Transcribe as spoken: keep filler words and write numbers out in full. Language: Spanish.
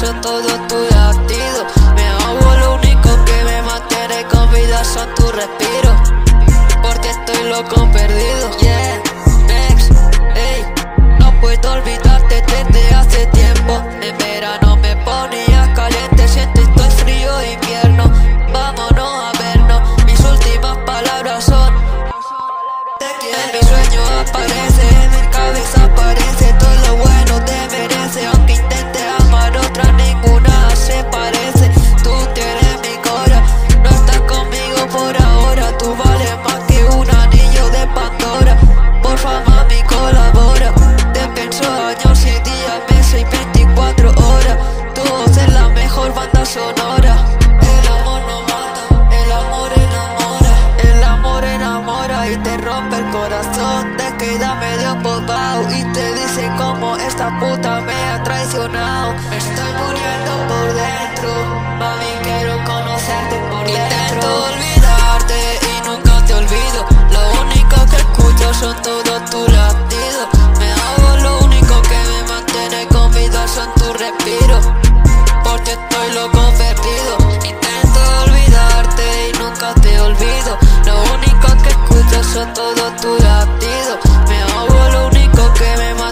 son todos tus latidos. Me ahogo, lo único que me mantiene con vida son tus respiros. Porque estoy loco perdido. Yeah, next, ey. No puedo olvidarte desde hace tiempo. En verano me ponía caliente, siento estoy frío invierno. Vámonos a vernos, mis últimas palabras son te quiero. En mi sueño aparece, en mi cabeza aparece todo lo bueno te merece. Aunque intente amar otra, ninguna se parece. Tú tienes mi cora, no estás conmigo por ahora. Tú vales más que un anillo de Pandora. Por fama mi colabora. Te pienso años y días, meses y veinticuatro horas. Tu voz es la mejor banda sonora. El amor no mata, el amor enamora. El amor enamora y te rompe el corazón. Te queda medio bobao y te dice como esta puta me ha traicionado. Me estoy muriendo por dentro, mami quiero conocerte por dentro. Intento olvidarte y nunca te olvido. Lo único que escucho son todos tus latidos. Me hago, lo único que me mantiene con vida son tus respiros. Porque estoy loco perdido. Intento olvidarte y nunca te olvido. Lo único que escucho son todos tus latidos. Me hago, lo único que me mantiene